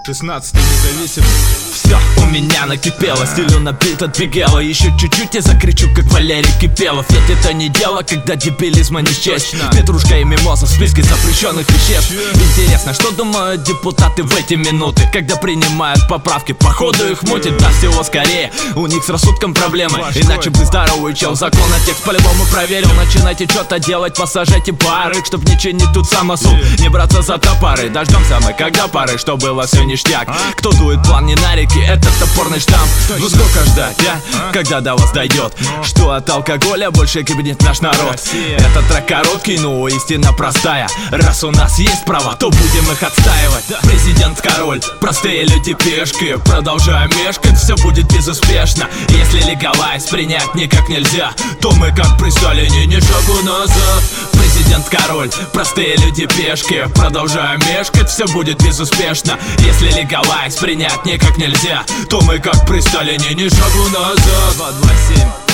16-й независимый. Все у меня накипело, стилю набит от бегела. Еще чуть-чуть и закричу, как Валерий Кипелов. Ведь это не дело, когда дебилизма не счесть. Петрушка и мимоза в списке запрещенных веществ. Интересно, что думают депутаты в эти минуты, когда принимают поправки, походу их мутит. Да всего скорее, у них с рассудком проблемы. Иначе бы здоровый чел закон на текст по-любому проверил. Начинайте что-то делать, посажайте пары, чтоб не чинить тут самосуд, не браться за топоры. Дождемся мы когда пары, что было все ништяк. Кто дует план не на реки, это топорный штамп. Ну сколько ждать, когда до вас дойдет, что от алкоголя больше гибнет наш народ. Этот трек короткий, но истина простая. Раз у нас есть права, то будем их отстаивать. Президент король, простые люди пешки. Продолжаем мешкать, все будет безуспешно. Если легалайз принять никак нельзя, то мы как при Сталине ни шагу назад. Президент король, простые люди пешки. Продолжаем мешкать, все будет безуспешно. Если легалайз принять никак нельзя, то мы как при Сталине ни шагу назад. 227